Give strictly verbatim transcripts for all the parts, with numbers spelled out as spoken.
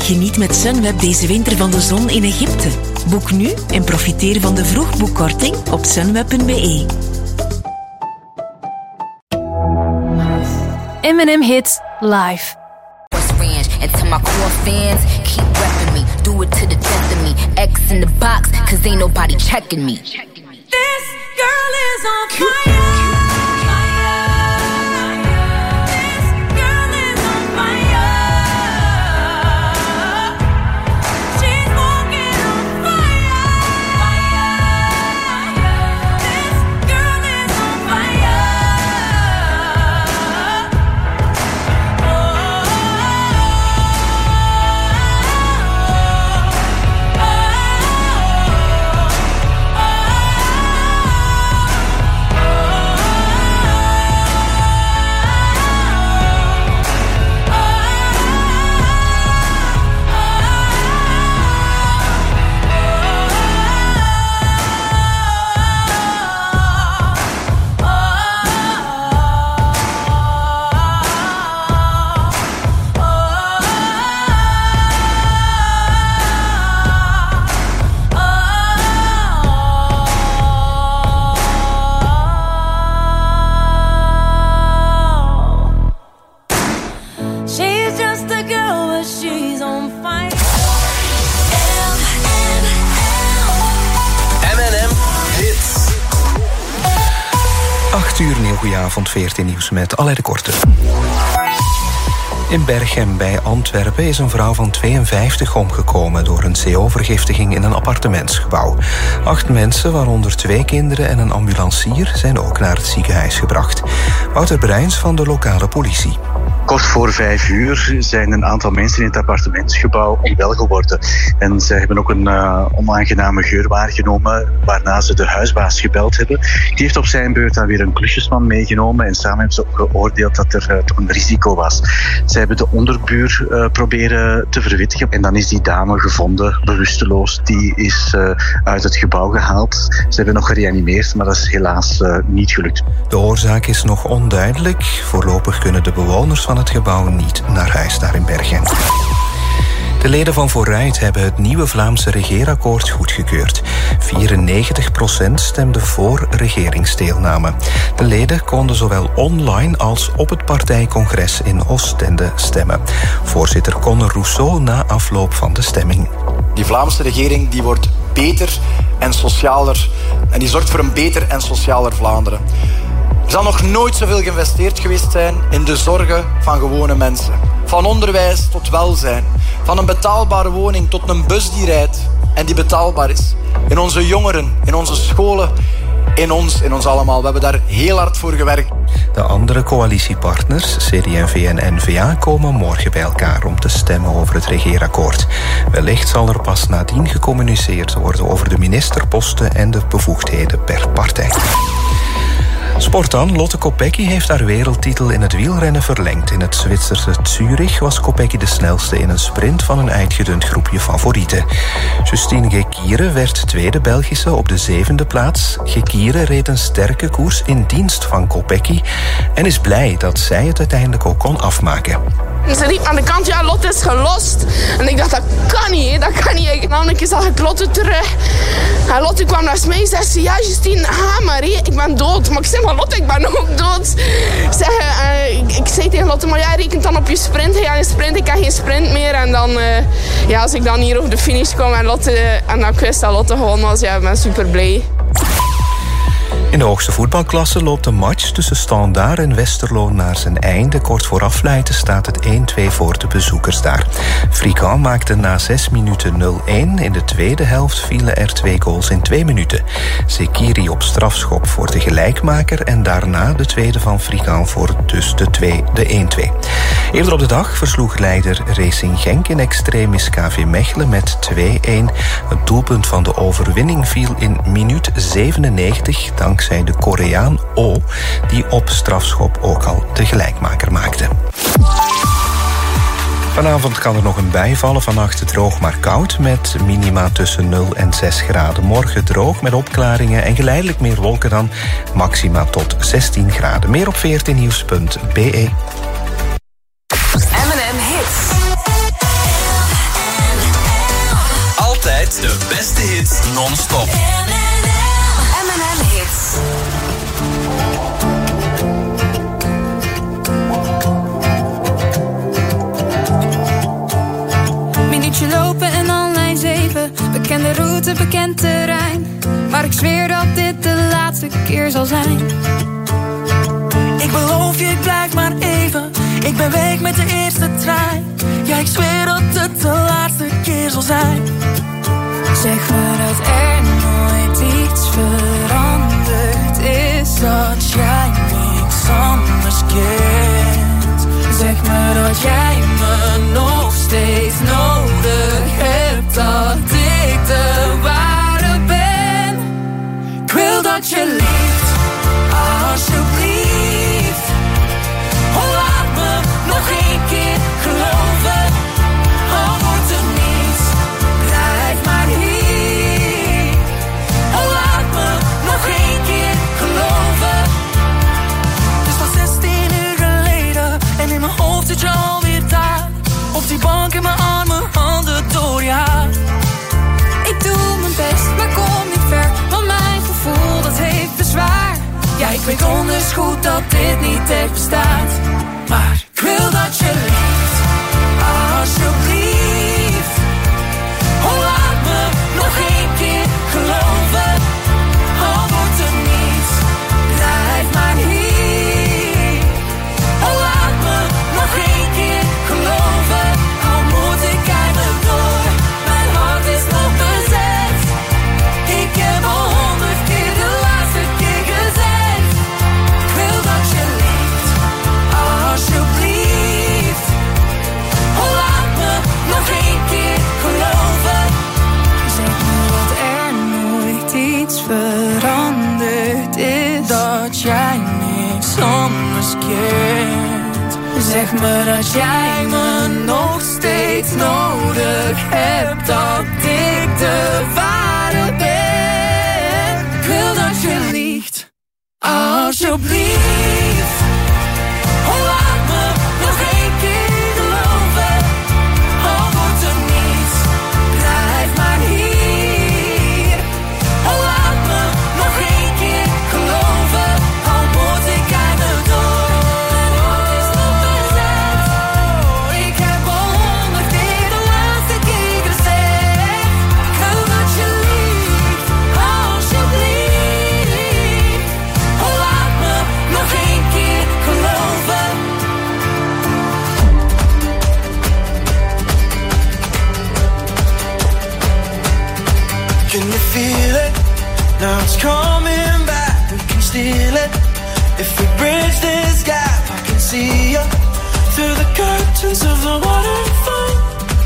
Geniet met Sunweb deze winter van de zon in Egypte. Boek nu en profiteer van de vroegboekkorting op sunweb punt be. Eminem Hits Live. And to my core fans, keep repping me. Do it to the death of me. X in the box, cause ain't nobody checking me. This girl is on fire. Goedenavond, veertien nieuws met Alain de Korte. In Berchem bij Antwerpen is een vrouw van tweeënvijftig omgekomen door een C O-vergiftiging in een appartementsgebouw. Acht mensen, waaronder twee kinderen en een ambulancier, zijn ook naar het ziekenhuis gebracht. Wouter Breins van de lokale politie. Kort voor vijf uur zijn een aantal mensen in het appartementsgebouw onwel geworden. En zij hebben ook een uh, onaangename geur waargenomen, waarna ze de huisbaas gebeld hebben. Die heeft op zijn beurt dan weer een klusjesman meegenomen en samen hebben ze ook geoordeeld dat er uh, toch een risico was. Zij hebben de onderbuur uh, proberen te verwittigen en dan is die dame gevonden, bewusteloos. Die is uh, uit het gebouw gehaald. Ze hebben nog gereanimeerd, maar dat is helaas uh, niet gelukt. De oorzaak is nog onduidelijk. Voorlopig kunnen de bewoners van het gebouw niet naar huis daar in Berchem. De leden van Vooruit hebben het nieuwe Vlaamse regeerakkoord goedgekeurd. vierennegentig procent stemde voor regeringsdeelname. De leden konden zowel online als op het partijcongres in Oostende stemmen. Voorzitter Conor Rousseau na afloop van de stemming. Die Vlaamse regering die wordt beter en socialer. En die zorgt voor een beter en socialer Vlaanderen. Er zal nog nooit zoveel geïnvesteerd geweest zijn in de zorgen van gewone mensen. Van onderwijs tot welzijn. Van een betaalbare woning tot een bus die rijdt en die betaalbaar is. In onze jongeren, in onze scholen, in ons, in ons allemaal. We hebben daar heel hard voor gewerkt. De andere coalitiepartners, C D en V en N V A, komen morgen bij elkaar om te stemmen over het regeerakkoord. Wellicht zal er pas nadien gecommuniceerd worden over de ministerposten en de bevoegdheden per partij. Sport dan. Lotte Kopecky heeft haar wereldtitel in het wielrennen verlengd. In het Zwitserse Zurich was Kopecky de snelste in een sprint van een uitgedund groepje favorieten. Justine Gekiere werd tweede Belgische op de zevende plaats. Gekiere reed een sterke koers in dienst van Kopecky en is blij dat zij het uiteindelijk ook kon afmaken. Ze riep aan de kant, ja, Lotte is gelost. En ik dacht, dat kan niet, hè? dat kan niet. Ik nam een keer, zag ik Lotte terug. En Lotte kwam naast mij en zei, ja, Justine, ga maar, hè? Ik ben dood. Maar ik zei, maar Lotte, ik ben ook dood. Ik, zeg, uh, ik, ik zei tegen Lotte, maar jij rekent dan op je sprint. Ja, een sprint, ik heb geen sprint meer. En dan, uh, ja, als ik dan hier over de finish kwam en, Lotte, en dan ik wist dat Lotte gewonnen was, ja, ik ben super blij. In de hoogste voetbalklasse loopt de match tussen Standaard en Westerlo naar zijn einde. Kort voor afluiten staat het één-twee voor de bezoekers daar. Frican maakte na zes minuten nul-één. In de tweede helft vielen er twee goals in twee minuten. Zekiri op strafschop voor de gelijkmaker en daarna de tweede van Frican voor dus de, twee, de één-twee. Eerder op de dag versloeg leider Racing Genk in extremis K V Mechelen met twee-één. Het doelpunt van de overwinning viel in minuut zevenennegentig dankzij de Koreaan Oh, die op strafschop ook al de gelijkmaker maakte. Vanavond kan er nog een bui vallen, vannacht droog maar koud met minima tussen nul en zes graden. Morgen droog met opklaringen en geleidelijk meer wolken dan, maxima tot zestien graden. Meer op veertien nieuws punt be. M en M Hits. Met de beste hits non-stop. M en M Hits. Minuutje lopen en dan lijn zeven. Bekende route, bekend terrein. Maar ik zweer dat dit de laatste keer zal zijn. Ik beloof je, ik blijf maar even. Ik ben weg met de eerste trein. Ja, ik zweer dat het de laatste keer zal zijn. Zeg me dat er nooit iets veranderd is. Dat jij niks anders kent. Zeg me dat jij me nog steeds nodig hebt. Dat ik de ware ben. Ik wil dat je lief, alsjeblieft. Oh, laat me nog één keer geloven. Al wordt er niets, blijf maar hier. Oh, laat me nog één keer geloven. Het is al zestien uur geleden en in mijn hoofd zit je alweer daar. Op die bank in mijn armen, handen door je haar. Ik doe mijn best, maar kom niet ver, want mijn gevoel dat heeft bezwaar. Ja, ik weet onders goed dat dit niet echt bestaat. Maar ik wil dat je lief, alsjeblieft. Oh, laat me nog één keer geloven. Al wordt er niets, blijf maar hier. Oh, laat me nog één keer geloven. Al moet ik eindelijk door, mijn hart is nog bezet. Ik heb al honderd keer de laatste keer gezegd. Ik wil dat je lief, alsjeblieft. Oh, laat me nog één keer geloven. Zeg me dat er nooit iets veranderd is. Dat jij niks anders kent. Zeg me dat jij me nog steeds nodig hebt. Dat ik de ware ben. Ik wil dat je liegt, alsjeblieft. Oh, laat me nog één keer geloven. Al wordt er niets, blijf maar hier. Oh, laat me nog één keer geloven. Al moet ik eindelijk door, mijn hart is nog bezet. Ik heb al honderd keer de laatste keer gezegd. Ik wil dat je liegt, alsjeblieft. Oh, laat me nog één keer geloven. Can you feel it? Now it's coming back. We can steal it. If we bridge this gap, I can see you through the curtains of the waterfall.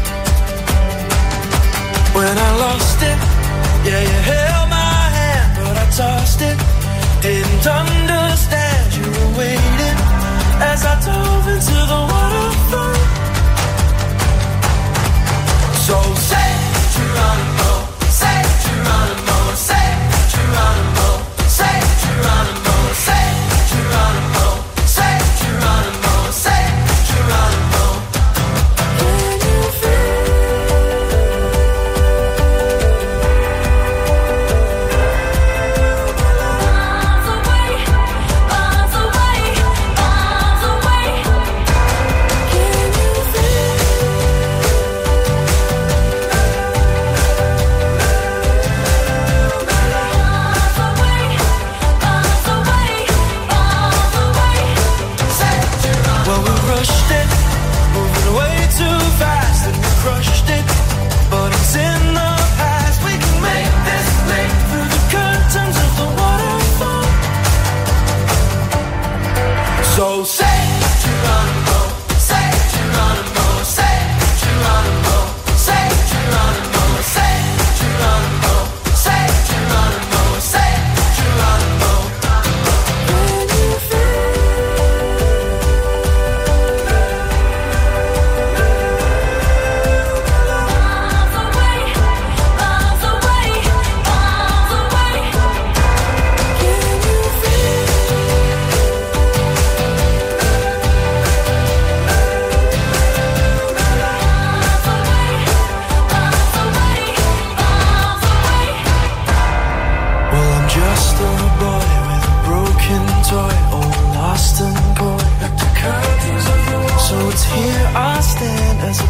When I lost it, yeah, you held my hand, but I tossed it. Didn't understand you were waiting as I dove into the waterfall. So say Geronimo, say Geronimo, say Geronimo, say Geronimo, say Geronimo, say Geronimo, say Geronimo.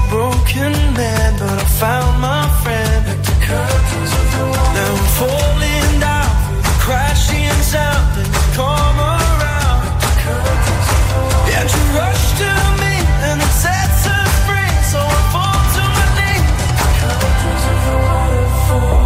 broken man, but I found my friend. Like the curtains of the wall. Now I'm falling down through the crashing sound, and you come around. Like the curtains of the wall. And you rush to me, and it sets us free. So I fall to my knees. Like the curtains of the waterfall.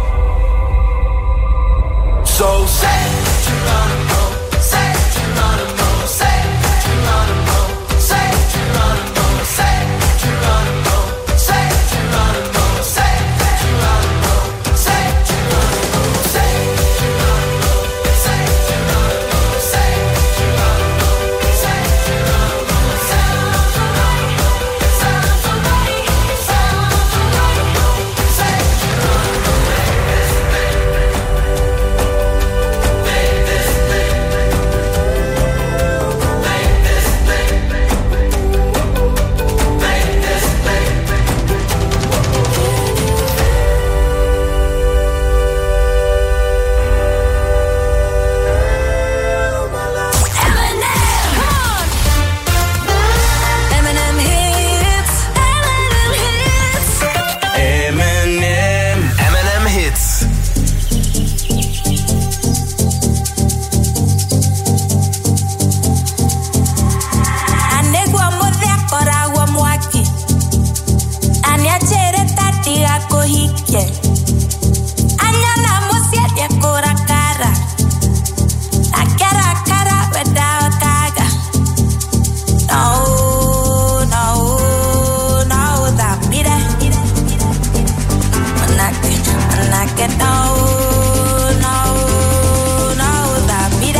So say Geronimo, say Geronimo, say Geronimo, say Geronimo, say Geronimo, say Geronimo, say Geronimo, say Geronimo, say Geronimo, say Geronimo, say Geronimo, say Geronimo, sound for light, sound for light, sound for light, say Geronimo, make this thing, make this thing, make this thing, Eminem hits, Eminem hits. Eminem. Eminem hits. Anegwa modhia koragwa mwaki Aniachere tati ako hike Anyana musiedia kora kara Akara kara without kaga No, no, no, that beat it Manake, manake, no, no, no, that beat it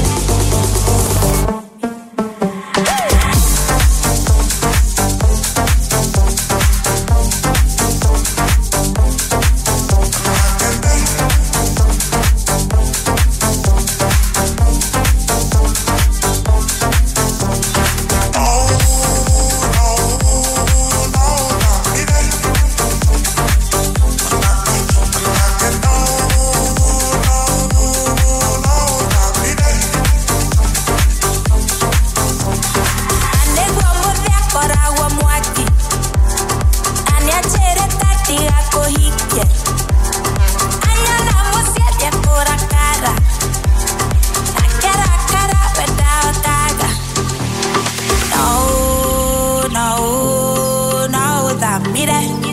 Anegwa modhia koragwa mwaki Aniachere tati ako hike Anyana musiedia kora kara Akara kara without kaga No, no, no, that beat it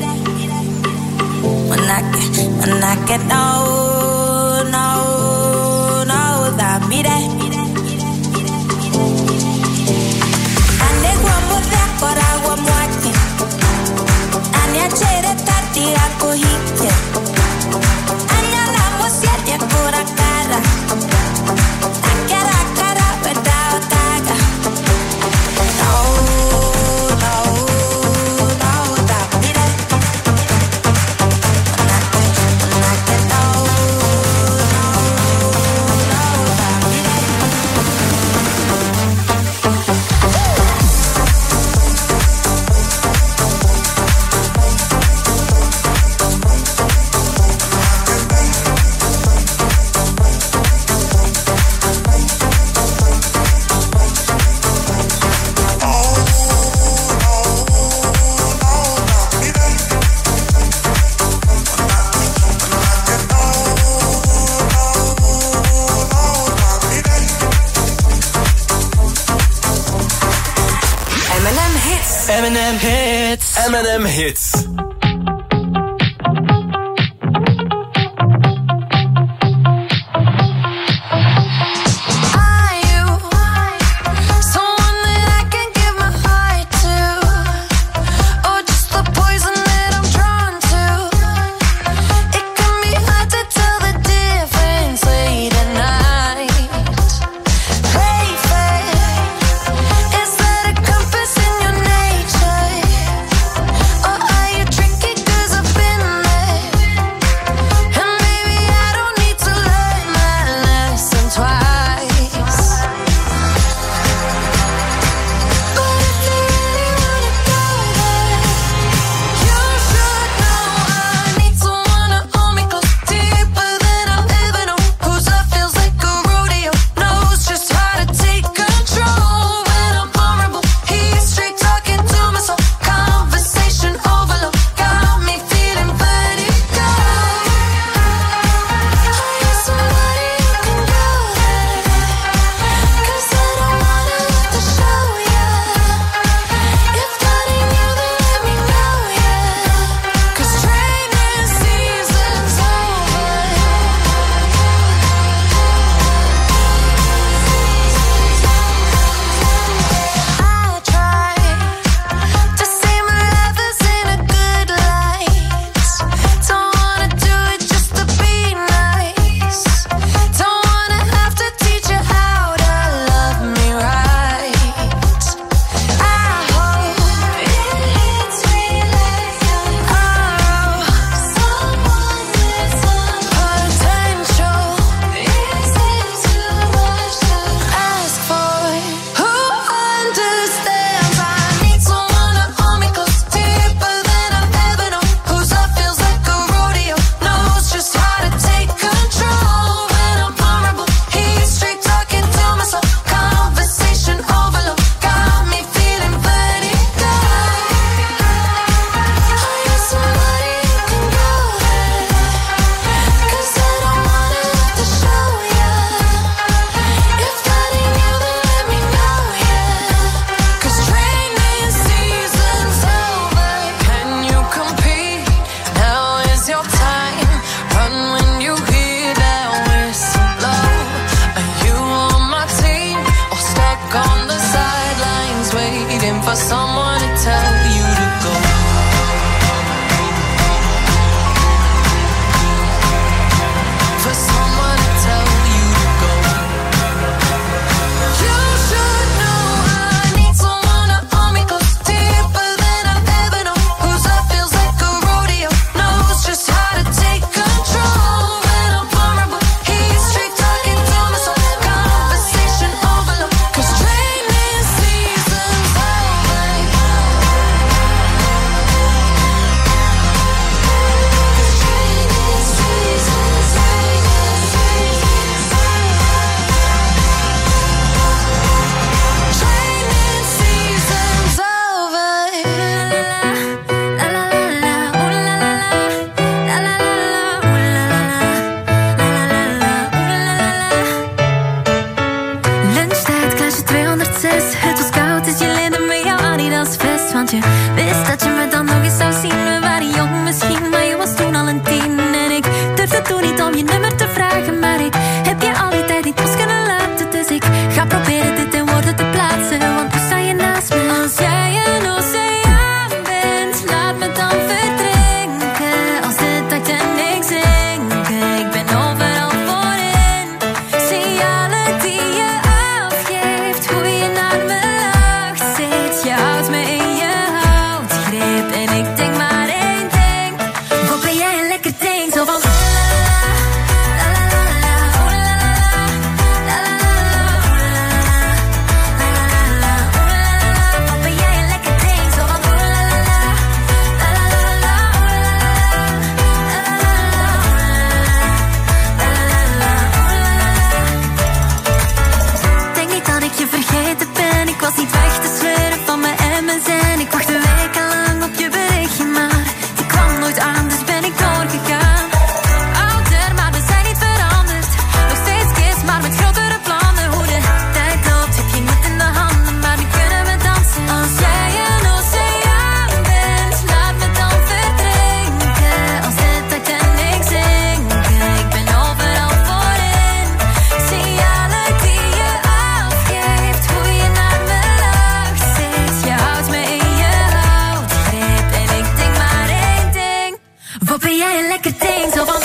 Manake, manake, no, no, no, that beat it Anegwa modhia koragwa mwaki Aniachere tati ako hike Anyana musiedia kora kara Akara kara without kaga No, no, no, that beat it Manake, manake, no, no, no, that beat it Eminem hits. Eminem hits. Eminem hits. Are you someone that I can give my heart to, or just the poison that I'm drawn to? It can be hard to tell the difference late at night. Play fair. Is that a compass in your nature, or are you drinking Wat ben jij een lekker ding, zo van...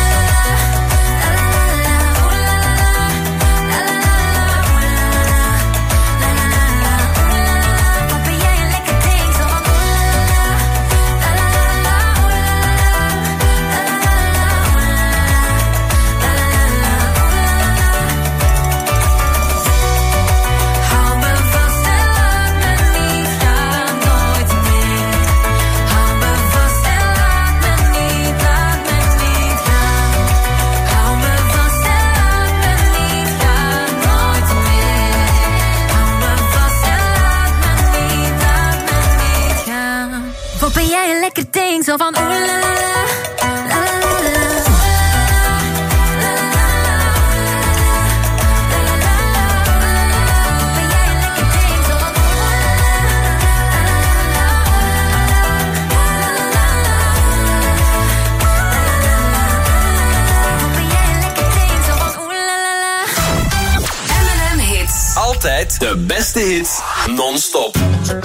Ben jij een lekker ding, zo van oeh la la la, la la la la. M en M Hits. Altijd de beste hits, non-stop.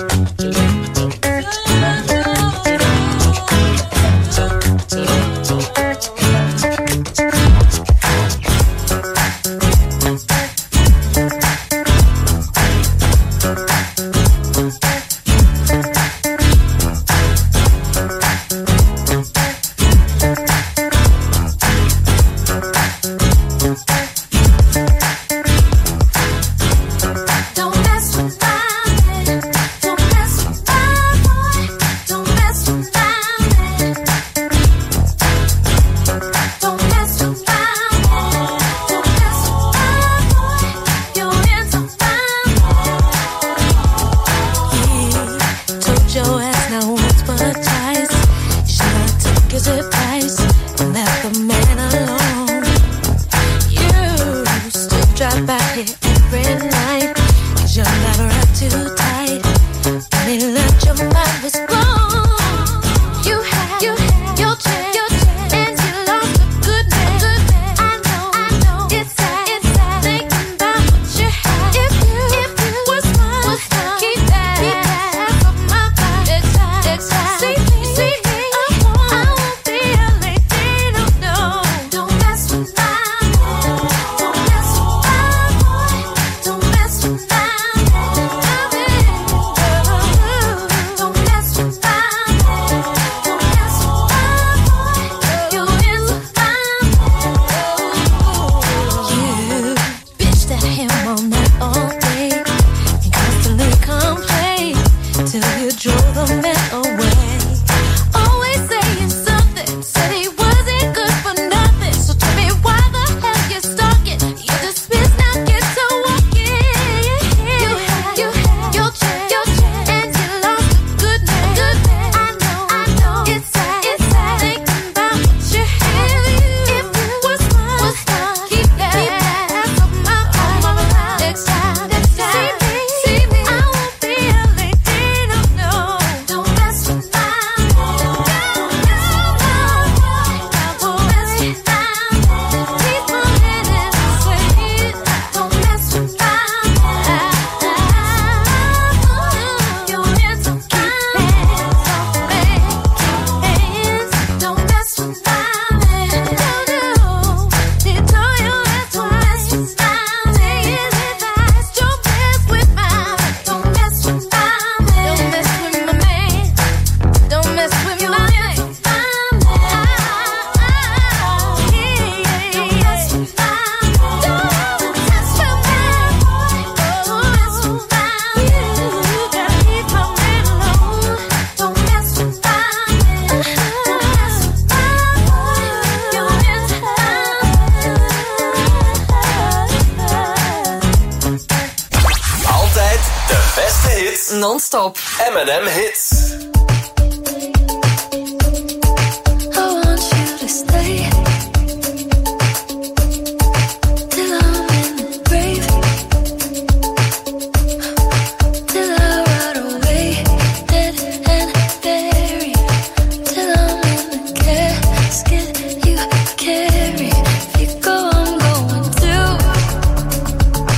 Non-stop. M en M Hits.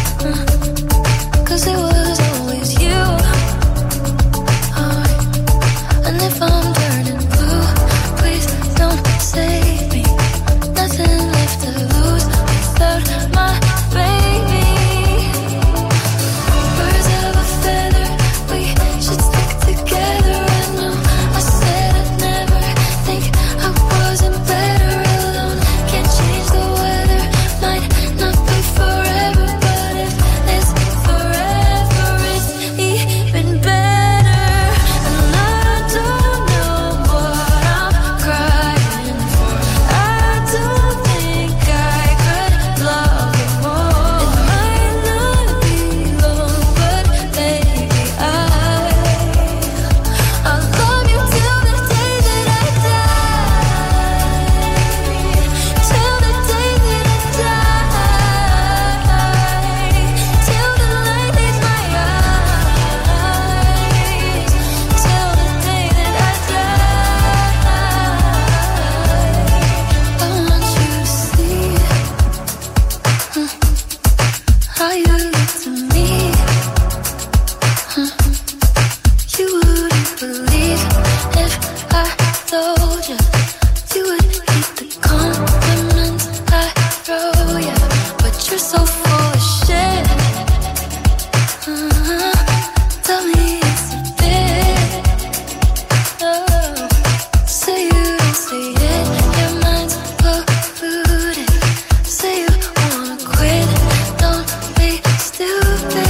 Cause it was always you. Oh, told you you would keep the compliments I throw you, but you're so full of shit. Uh-huh. Tell me it's a bit. Oh, say you don't see it, your mind's polluted. Say you wanna quit, don't be stupid.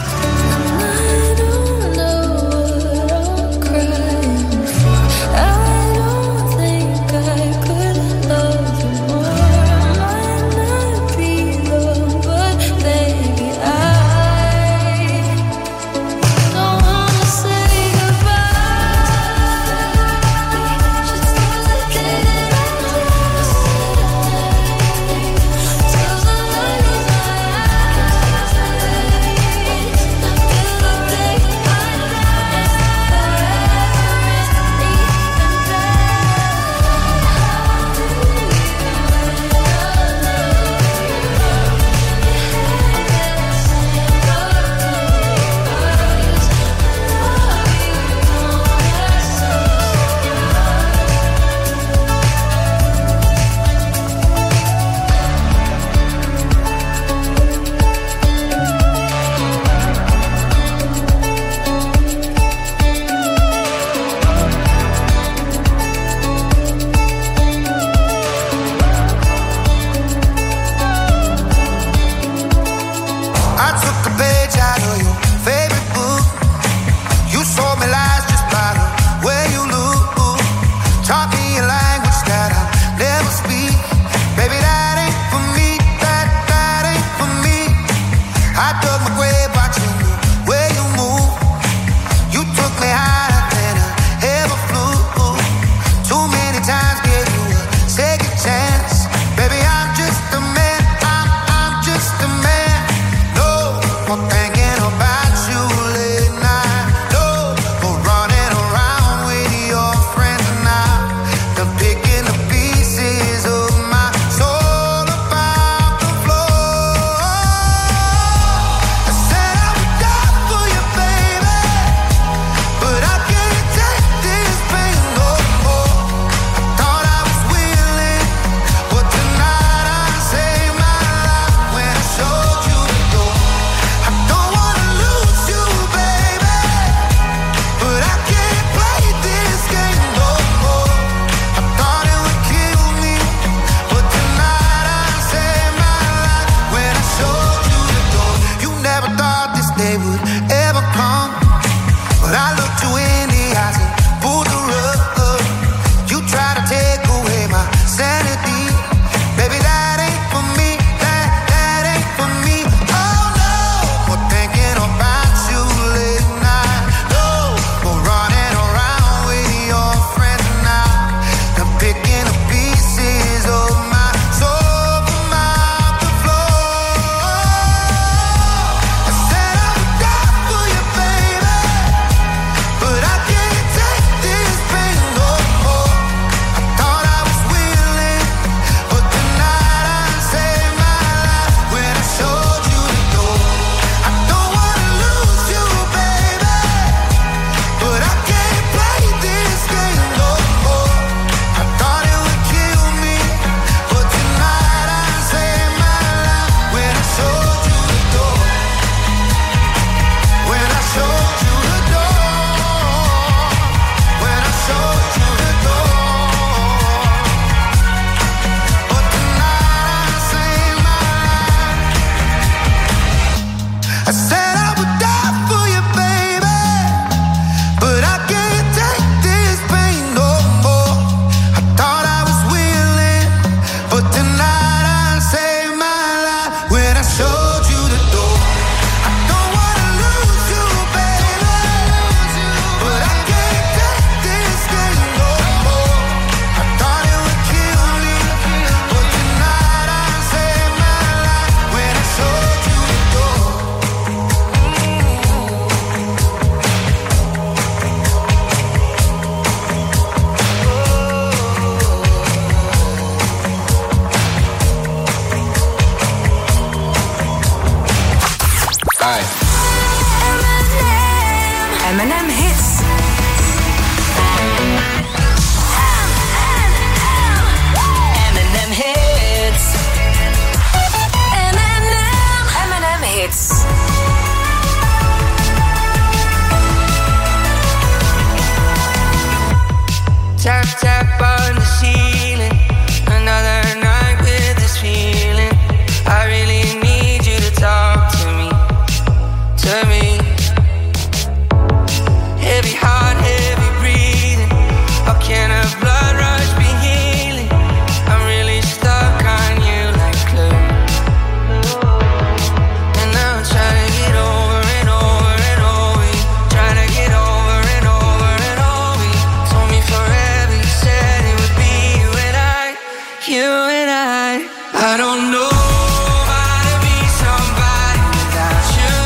And I don't know what I'm crying for. I Tap, tap on the ceiling. Another night with this feeling. I really need you to talk to me, to me. Heavy heart, heavy breathing. How can a blood rush be healing? I'm really stuck on you like glue. And now I'm trying to get over and over and over you. Trying to get over and over and over you. Told me forever, you said it would be you and I. You and I. I don't know how to be somebody without you.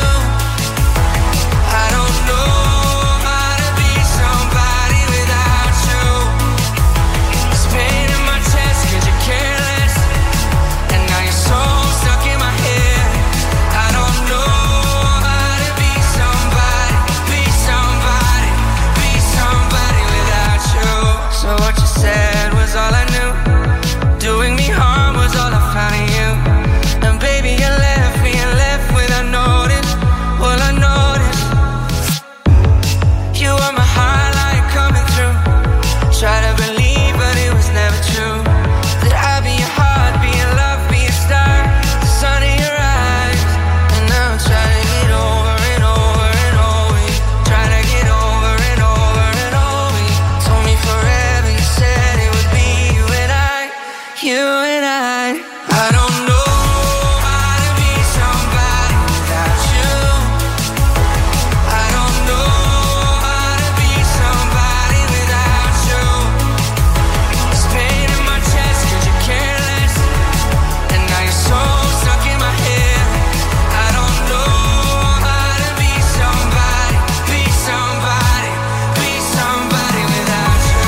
I don't know how to be somebody without you. It's pain in my chest 'cause you're careless. And now you're so stuck in my head. I don't know how to be somebody, be somebody, be somebody without you. So what you said was all I knew. Doing me harm was all I found in you. And baby, you left me and left without notice. Well, I noticed you were my highlight coming through. Try to believe, but it was never true. That I'd be your heart, be your love, be your star, the sun in your eyes. And now I'm trying to get over and over and over you. Trying to get over and over and over you. Told me forever, you said it would be you and I. You and I. I don't know how to be somebody without you. I don't know how to be somebody without you. It's pain in my chest 'cause you're careless. And now you're so stuck in my head. I don't know how to be somebody, be somebody, be somebody without you.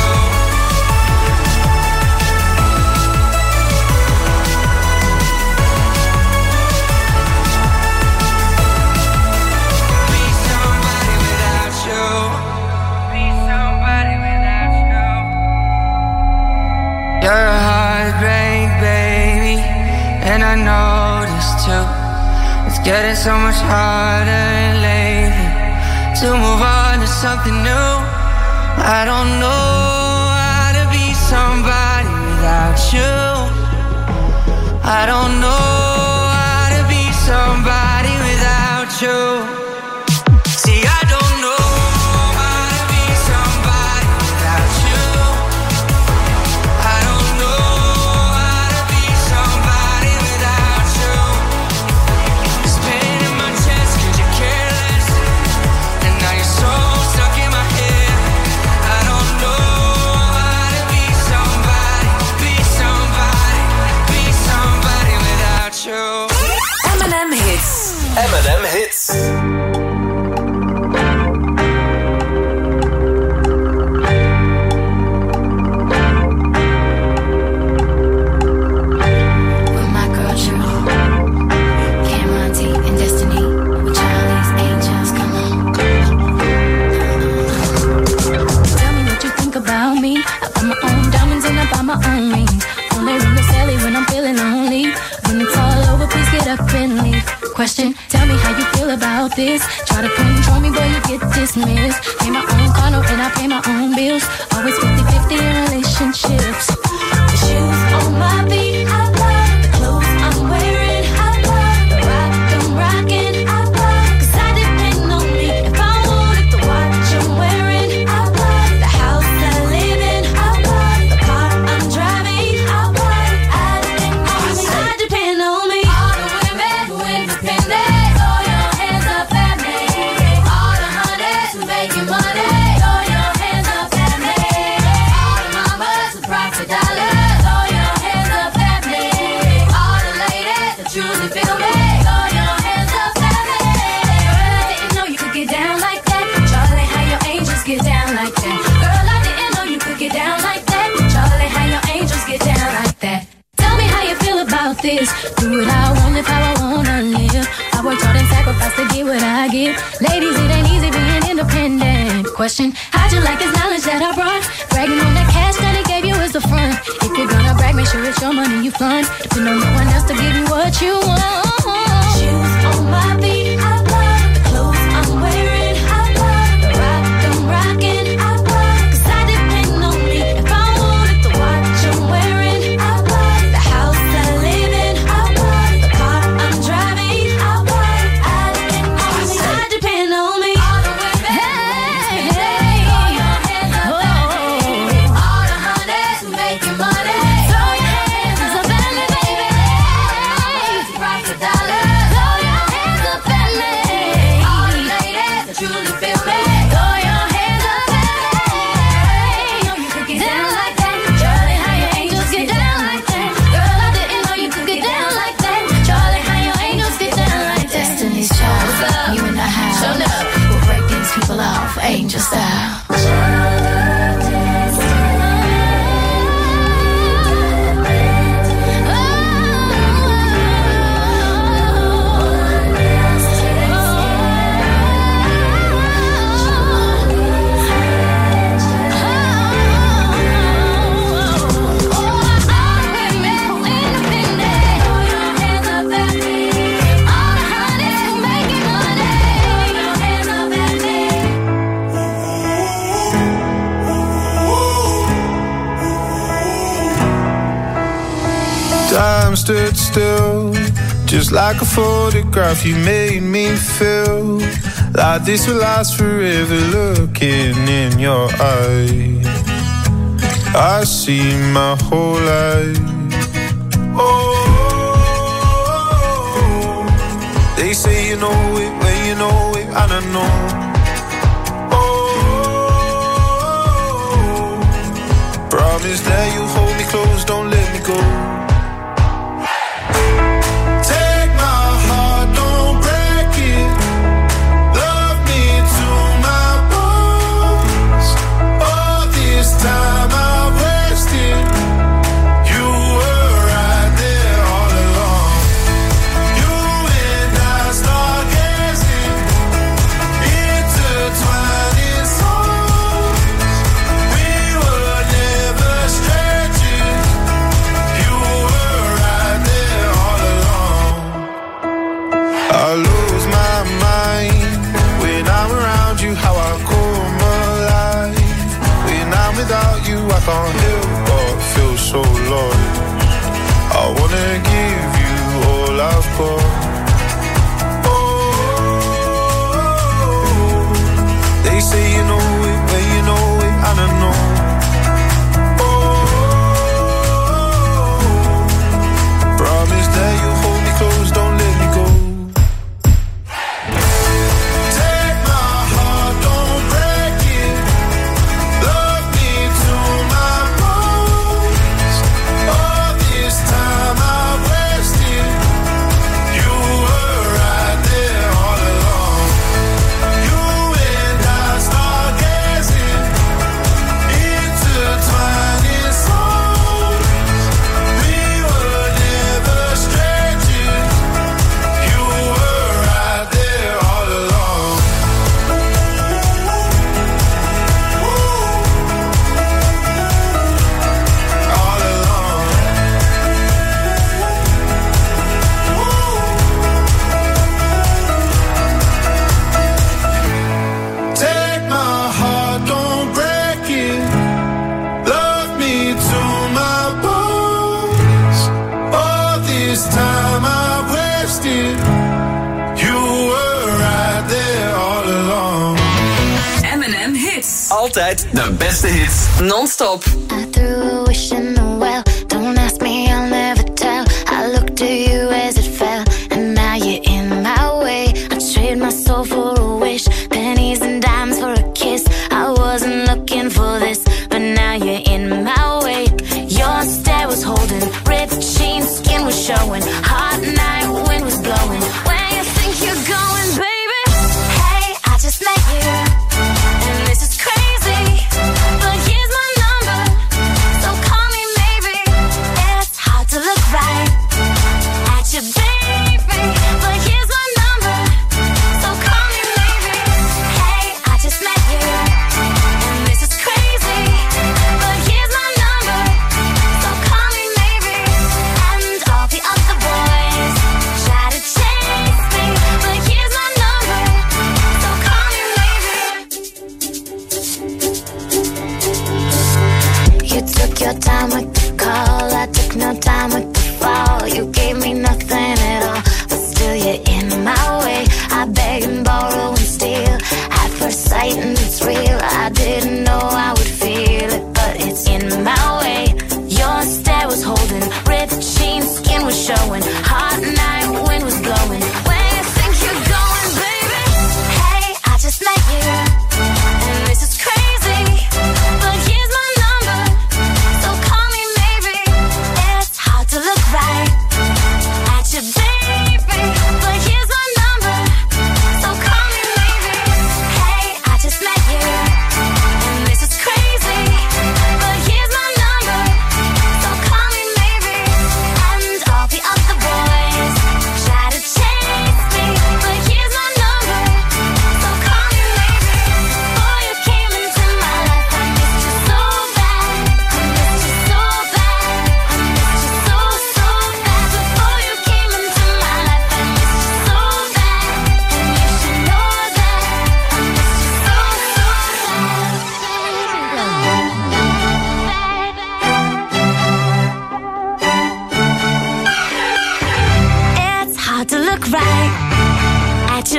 Be somebody without you. Be somebody without you. You're a heartbreak, baby, and I know this too. It's getting so much harder lately to move on to something new. I don't know how to be somebody without you. I don't know how to be somebody without you. See, I don't know how to be somebody without you. I don't know how to be somebody without you. There's pain in my chest 'cause you're careless. And now you're so stuck in my head. I don't know how to be somebody, be somebody, be somebody without you. M and M Hits. M and M Hits. With my girl Cheryl, Cameron D and Destiny, with Charlie's Angels, come on. Tell me what you think about me. I buy my own diamonds and I buy my own rings. Only ring the Sally when I'm feeling lonely. When it's all over, please get up and leave. Question, tell me how you feel about this. Try to control me, boy, you get dismissed. Pay my own car note and I pay my own bills. Always fifty-fifty in relationships. The shoes on my feet, I love. The clothes I'm wearing, I love. The rock I'm rocking, I love. 'Cause I depend on me if I want it. The watch I'm wearing, I love. The house I live in, I love. The car I'm driving, I love. I depend on me, I depend on me. All the women who independent, throw your hands up at me. All the honeys who making money, throw your hands up at me. All the mamas who profit dollars, throw your hands up at me. All the ladies that truly feel me, throw your hands up at me. Girl, I didn't know you could get down like that. Charlie, how your angels get down like that. Girl, I didn't know you could get down like that. Charlie, how your angels get down like that. Tell me how you feel about this. Do what I want, live how I wanna live. I worked hard and sacrificed to get what I get. Ladies, it ain't easy being independent. Question, how'd you like this knowledge that I brought? Bragging on that cash that he gave you is the front. If you're gonna brag, make sure it's your money you fund. Depend on no one else to give you what you want. Shoes on my feet, I love. The clothes I'm wearing, I love. The rock I'm rocking, I love. 'Cause I depend on me if Time stood still, just like a photograph. You made me feel like this will last forever. Looking in your eyes, I see my whole life. Oh, they say you know it when you know it, and I know. Oh, promise that you hold me close, don't let me go. I can't help but feel so lost. I wanna give you all I've got. Oh, they say you know it when you know it, and I know. Oh, promise that you hold me close, don't let me go. Altijd de beste hits. Non-stop. I threw a wish in the well. Don't ask me, I'll never tell. I looked at you as it fell, and now you're in my way. I trade my soul for a wish, pennies and dimes for a kiss. I wasn't looking for this, but now you're in my way. Your stare was holding, ripped jeans, skin was showing. Hot night, wind was blowing. Where you think you're going, baby? Hey, I just met you. Your time with the call, I took no time with the fall. You gave me nothing at all, but still you're in my way. I beg and borrow and steal at first sight, and it's real. I didn't know I would feel it, but it's in my way. Your stare was holding, ripped jeans, skin was showing. Hot night, wind was blowing. Where you think you're going, baby? Hey, I just met you, and this is crazy, but here's my number. So call me maybe. It's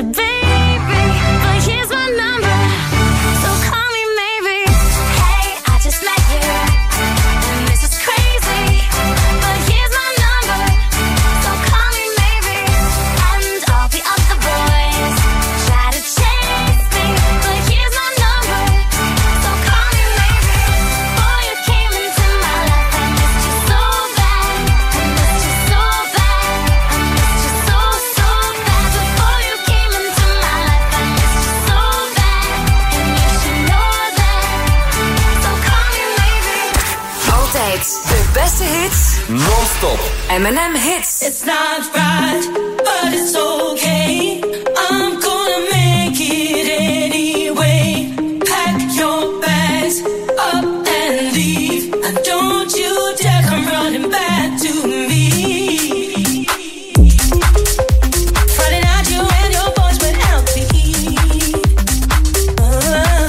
you, baby, but here's my number, so call me maybe. Hey, I just met you, and this is crazy, but here's my number, so call me maybe. And all the other boys try to chase me, but here's my number, so call me maybe. Boy, you came into my life, I missed you so bad, I missed you so bad, I missed you so, so bad. Before you came into my life, I missed you so bad, and you should know that, so call me maybe. Altijd de beste hits. Non-stop. M and M Hits. It's not right, but it's okay. I'm gonna make it anyway. Pack your bags up and leave. And don't you dare come running back to me. Friday night you and your boys went out to eat. Uh,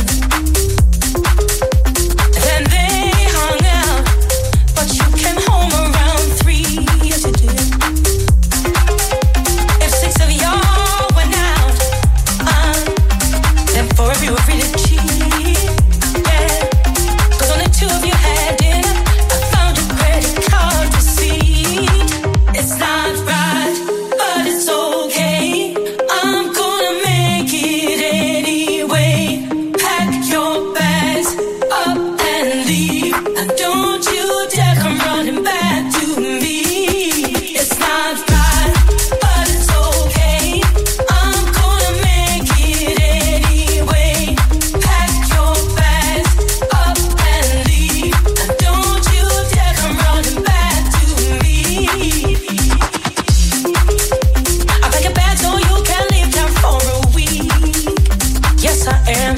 then they hung out, but you came home around three. Yes, you did. If six of y'all went out, uh, then four of you were free to cheat. Yeah, 'cause only two of you had dinner. I found your credit card receipt. It's not right, but it's okay. I'm gonna make it anyway. Pack your bags up and leave. And don't you dare come running back to me. It's not right, but it's okay. I'm gonna make it anyway. Pack your bags up and leave. And don't you dare come running back to me. I pack your bags so you can leave town for a week. Yes, I am.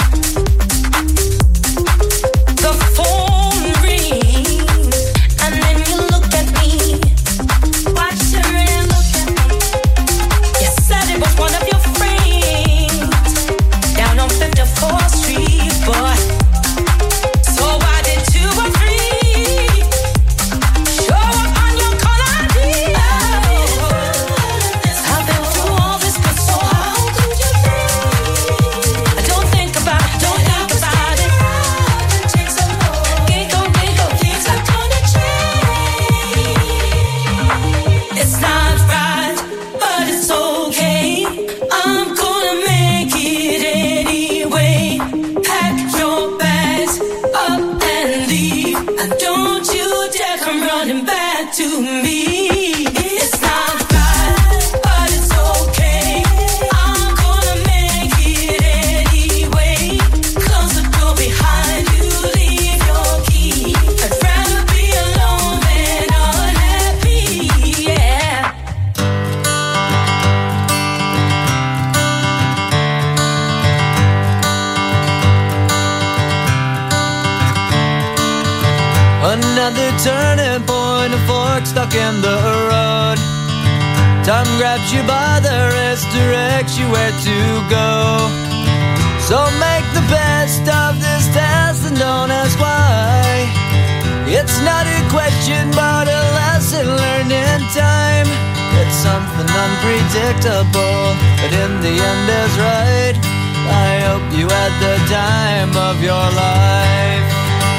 The phone rings, and then you look at me. Watch her and look at me. You said it was one of your friends down on fifty-fourth Street, boy. So why did two or three show up on your call I D? I've been through all this before. How could you think? Don't think about it, don't think about it. Giggle, giggle, things are gonna change. It's not right, but it's okay. I'm gonna make it anyway. Pack your bags up and leave. And don't you dare come running back to me. It's not right, but it's okay. I'm gonna make it anyway. Close the door behind you, leave your key. I'd rather be alone than unhappy, yeah. Another turning point, a fork stuck in the road. Time grabs you by the wrist, directs you where to go. So make the best of this test and don't ask why. It's not a question but a lesson learned in time. It's something unpredictable, but in the end is right. I hope you had the time of your life.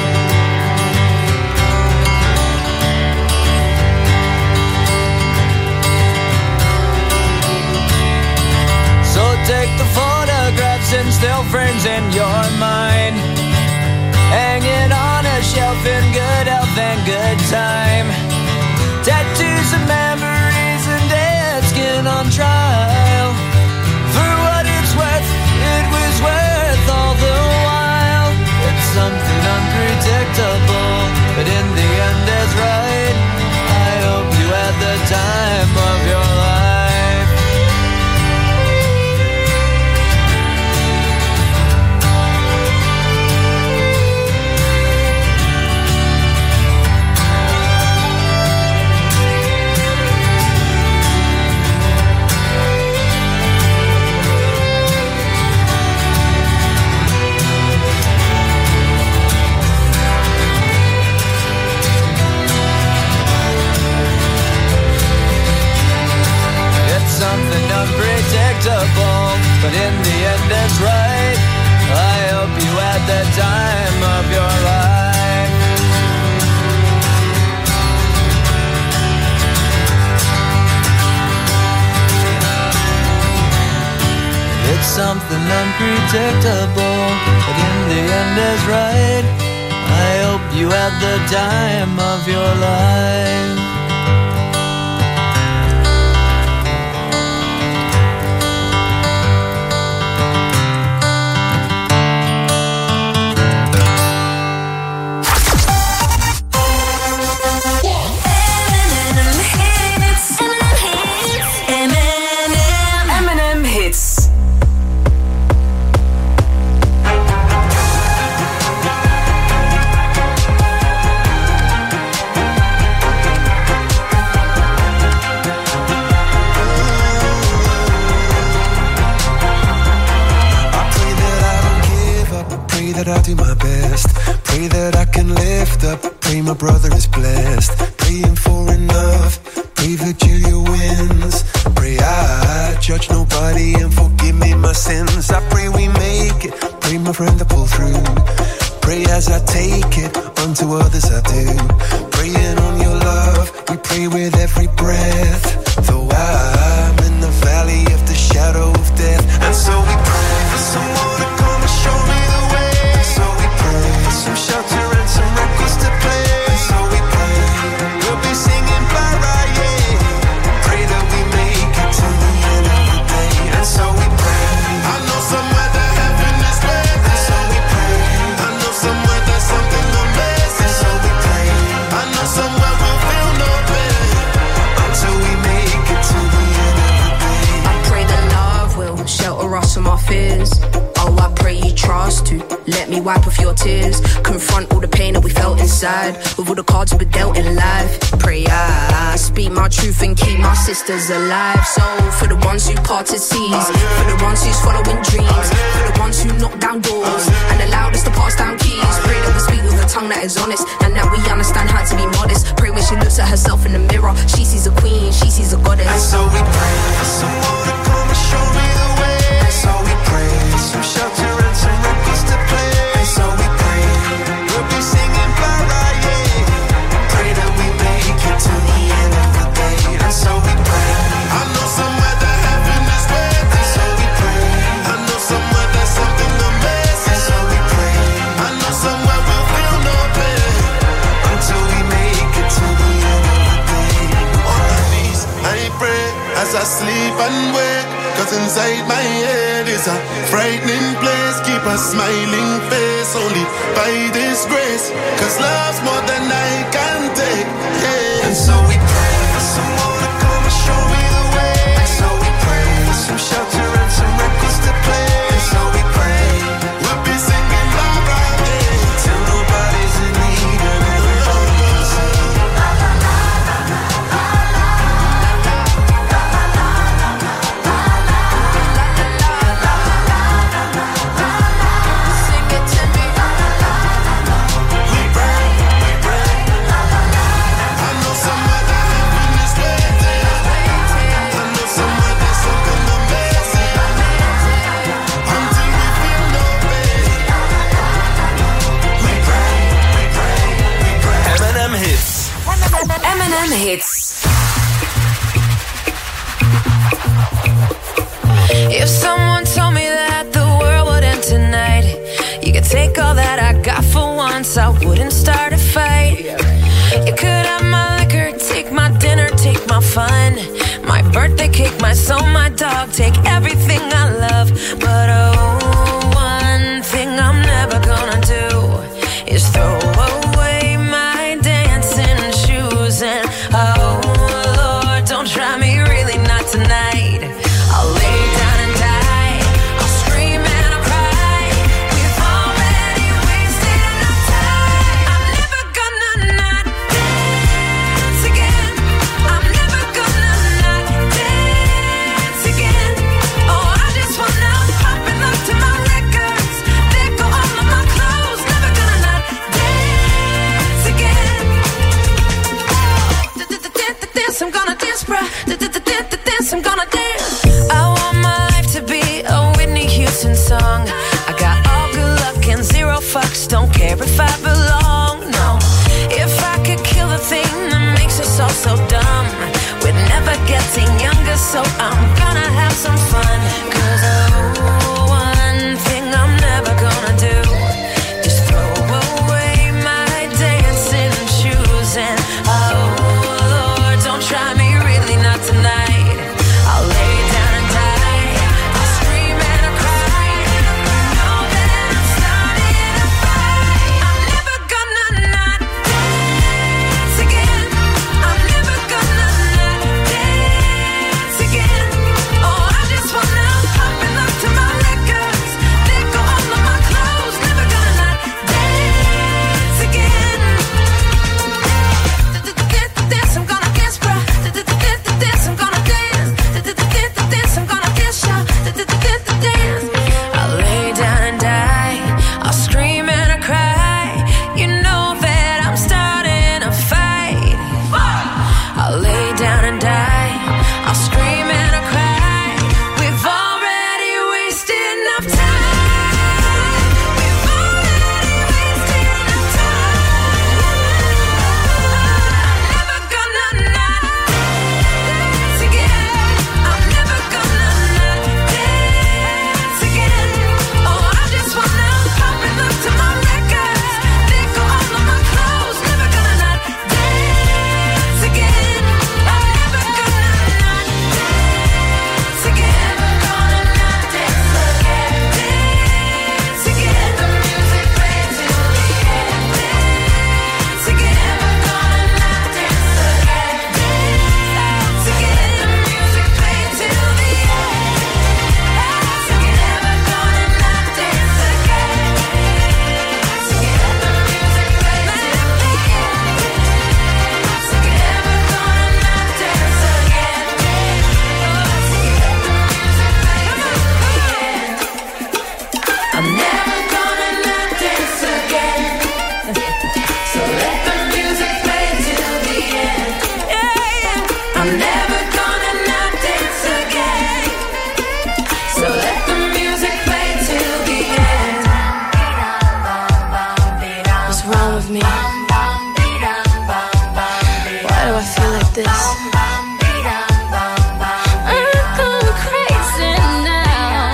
So take the photographs and still frames in your mind, hanging on a shelf in good health and good time. Tattoos and memories and dead skin on trial. For what it's worth, it was worth all the while. It's something unpredictable, but in the end is right. I hope you had the time of your life. I'll do my best. Pray that I can lift up. Pray my brother is blessed. Praying for enough. Pray Virgilia wins. Pray I judge nobody and forgive me my sins. I pray we make it. Pray my friend to pull through. Pray as I take it. Unto others I do. Praying on your love. We pray with every breath. Though I'm in the valley of the shadow of death. And so we pray for someone to come and show me the way. Some shelter and some records to play. And so we pray, we'll be singing Mariah. Pray that we make it to the end of the day. And so we pray, I know somewhere that heaven is waiting. And so we pray, I know somewhere there's something amazing. And so we pray, I know somewhere we'll feel no pain until we make it to the end of the day. I pray that love will shelter us from our fears. Oh, I pray you trust to let me wipe off your tears. Confront all the pain that we felt inside with all the cards we were dealt in life. Pray I speak my truth and keep my sisters alive. So for the ones who parted seas, for the ones who's following dreams, for the ones who knock down doors and allowed us to pass down keys. Pray that we speak with a tongue that is honest and that we understand how to be modest. Pray when she looks at herself in the mirror, she sees a queen, she sees a goddess. And so we pray for someone to come and show me the way. And so we pray for some shelter and some records to play. And so we pray, we'll be singing Mariah. Pray that we make it to the end of the day. And so we pray, I know somewhere that heaven is waiting. And so we pray, I know somewhere there's something amazing. And so we pray, I know somewhere we'll feel no pain until we make it to the end of the day. On my knees, I pray as I sleep and wake. Cause inside my head is a frightening place. Keep a smiling face only by this grace. Cause love's more than I can take, yeah. And so we pray for someone to come and show me the way. And so we pray for some shelter and some records to play. And so we pray, we'll be singing bye bye, yeah, till nobody's in need and everybody's sing. M and M Hits. If someone told me that the world would end tonight, you could take all that I got for once, I wouldn't start a fight. You could have my liquor, take my dinner, take my fun, my birthday cake, my soul, my dog, take everything I love. But oh, one thing I'm never gonna do is throw away my dancing shoes. And oh Lord, don't try me, really not tonight. I'll lay down and die, I'll scream and I'll cry. We've already wasted enough time. I'm never gonna not dance again. I'm never gonna not dance again. Oh, I just wanna pop and look to my records. There go all of my clothes. Never gonna not dance again. Dance, I'm gonna dance, bruh. Dance, I'm gonna dance. I want my life to be a Whitney Houston song. I got all good luck and zero fucks. Don't care if I belong, no. If I could kill the thing that makes us all so dumb, we're never getting younger, so I'm gonna have some fun. Cause oh, one this. I'm going crazy now.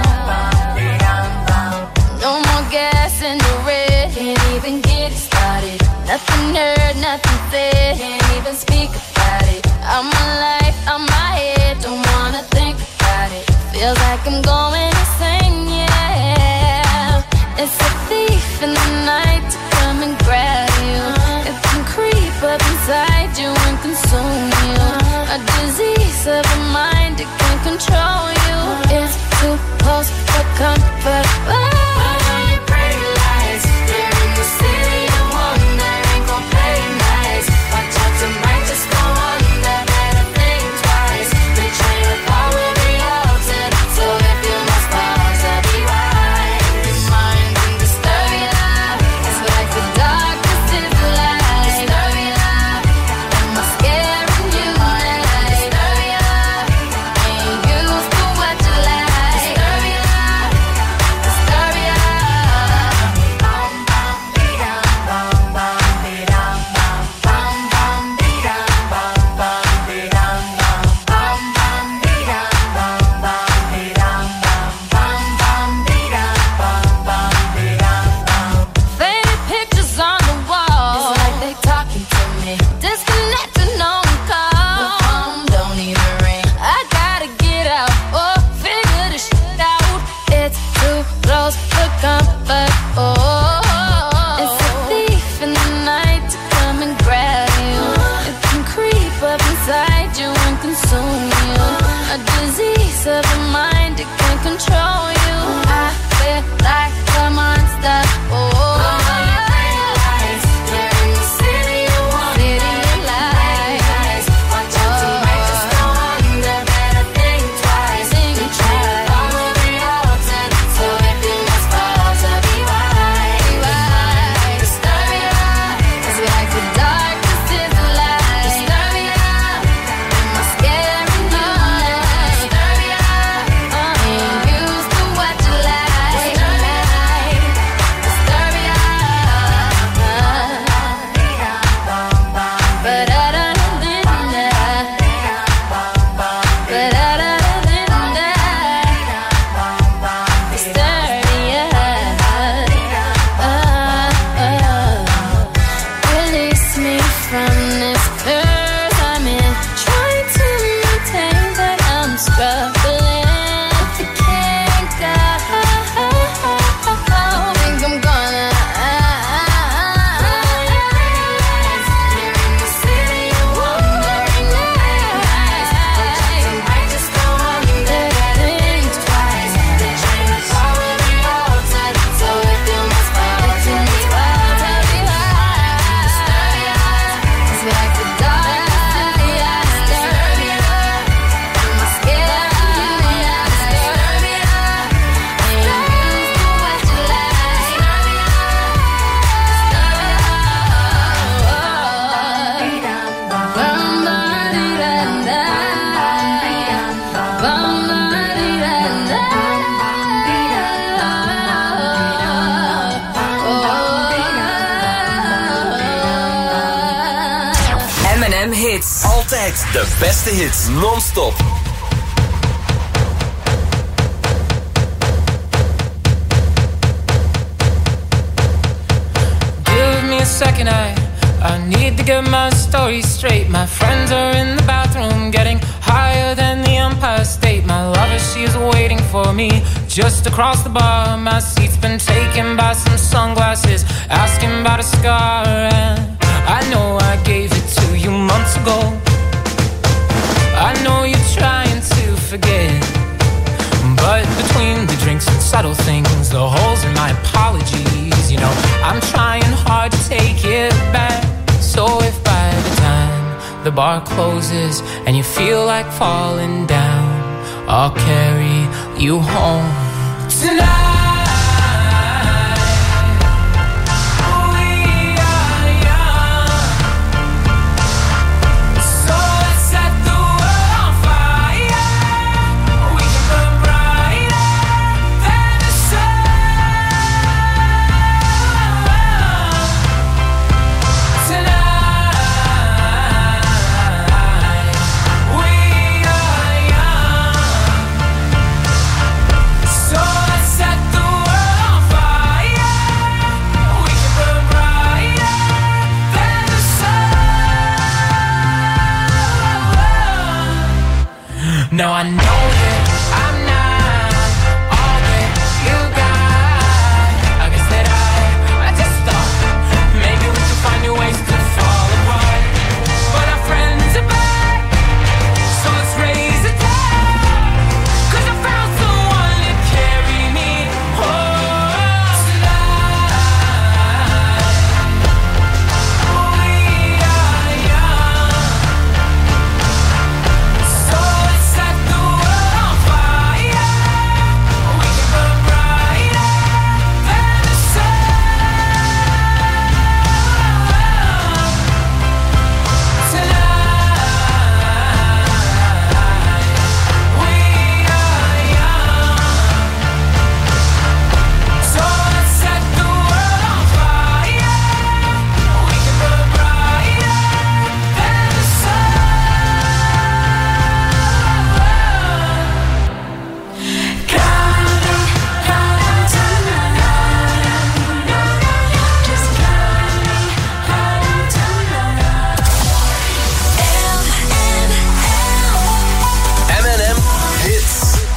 No more gas in the red. Can't even get it started. Nothing heard, nothing said. Can't even speak about it. I'm alive, I'm my head. Don't wanna think about it. Feels like I'm going insane, yeah. It's a thief in the night to come and grab you. It can creep up inside you and consume you. A disease of the mind, it can control you. It's too close for comfort. Pretty lights, they're in the city of wonder. Ain't gon' play nice. Watch out, you might just go under. Better think twice. The train of thought will be altered. So if you must pause, I'll be right. Your mind can disturb you. It's like the darkness is the light. Disturb you. Am I scaring you? Disturb you. Ain't used to what you like. Disturb you. Disturb you. Bum bum be-dum, bum bum be-dum, bum bum bum be-dum, bum bum be-dum, bum bum bum be-dum, bum bum be-dum, bum bum bum be-dum, bum bum be-dum, bum. Faded pictures on the wall. It's like they talking to me. Disconnected on call. The phone don't even ring. I gotta get out or figure this shit out. It's too close for comfort. Oh, it's a thief in the night to come and grab you. It can creep up inside you and consume you. A disease of the mind, it can control you. I feel like a monster. Oh, they're in the city of wonder. City of lights. Watch out, you might just go under. Better think twice. Think twice. All will be altered. So if you must pause, I'll be right. Disturb you. It's like the darkness is the light. Disturb you. Am I scaring you? Disturb you. Ain't used to what you like. Disturb you. Disturb you. But I don't think that. But I don't think that. Disturb you. Release me from this curse I'm in. Trying to maintain, but I'm struggling. If you can't go, think I'm gonna. You're in the city of wandering nights. You might just go under. Think twice. The train of thought will be altered. So if you must pause, you need pause. I'll be right. Disturb you. It's like the darkness is the light. Disturb you. Am I scaring you? Disturb you. Ain't used to what you like. Disturb you. M and M Hits. Altijd de beste hits, non-stop. Give me a second, I I need to get my story straight. My friends are in the bathroom getting higher than the Empire State. My lover, she's waiting for me just across the bar. My seat's been taken by some sunglasses, asking about a scar. And I know I gave it to you months ago. I know you're trying to forget, but between the drinks and subtle things, the holes in my apologies, you know, I'm trying hard to take it back. So if by the time the bar closes and you feel like falling down, I'll carry you home tonight. Tonight I know that I'm not all that you got. I guess that I, I just thought maybe we could find new ways to fall apart. But our friends are back, so let's raise a glass. 'Cause I found someone to carry me home tonight. We are young, so let's set the world on fire. We can burn brighter than the sun tonight. We are young, so let's set the world on fire. We can burn brighter than the sun. Counting, counting tonight. Just counting, counting tonight. M en M Hits.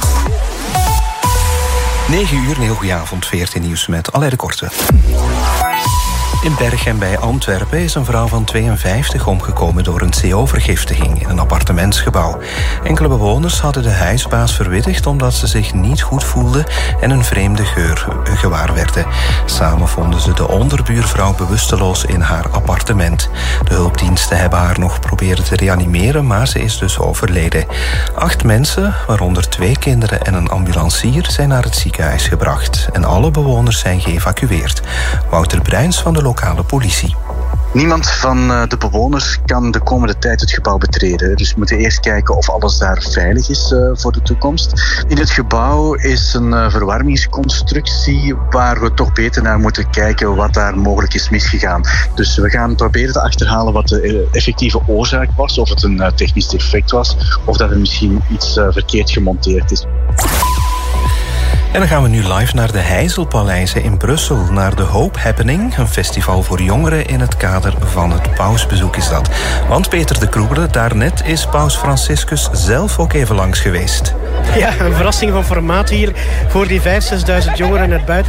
negen uur, heel goedenavond, veertien nieuws met Alain de Korte. In Berchem bij Antwerpen is een vrouw van tweeënvijftig omgekomen door een C O-vergiftiging in een appartementsgebouw. Enkele bewoners hadden de huisbaas verwittigd omdat ze zich niet goed voelden en een vreemde geur gewaar werden. Samen vonden ze de onderbuurvrouw bewusteloos in haar appartement. De hulpdiensten hebben haar nog proberen te reanimeren, maar ze is dus overleden. Acht mensen, waaronder twee kinderen en een ambulancier, zijn naar het ziekenhuis gebracht. En alle bewoners zijn geëvacueerd. Wouter Bruins van de lokale politie. Niemand van eh, de bewoners kan de komende tijd het gebouw betreden. Dus we moeten eerst kijken of alles daar veilig is eh, voor de toekomst. In het gebouw is een eh, verwarmingsconstructie waar we toch beter naar moeten kijken wat daar mogelijk is misgegaan. Dus we gaan proberen te achterhalen wat de eh, effectieve oorzaak was. Of het een eh, technisch defect was of dat er misschien iets eh, verkeerd gemonteerd is. En dan gaan we nu live naar de Heizelpaleizen in Brussel, naar de Hope Happening, een festival voor jongeren in het kader van het pausbezoek is dat. Want Peter de Kroegele, daarnet is paus Franciscus zelf ook even langs geweest. Ja, een verrassing van formaat hier voor die vijfduizend, zesduizend jongeren in het buiten.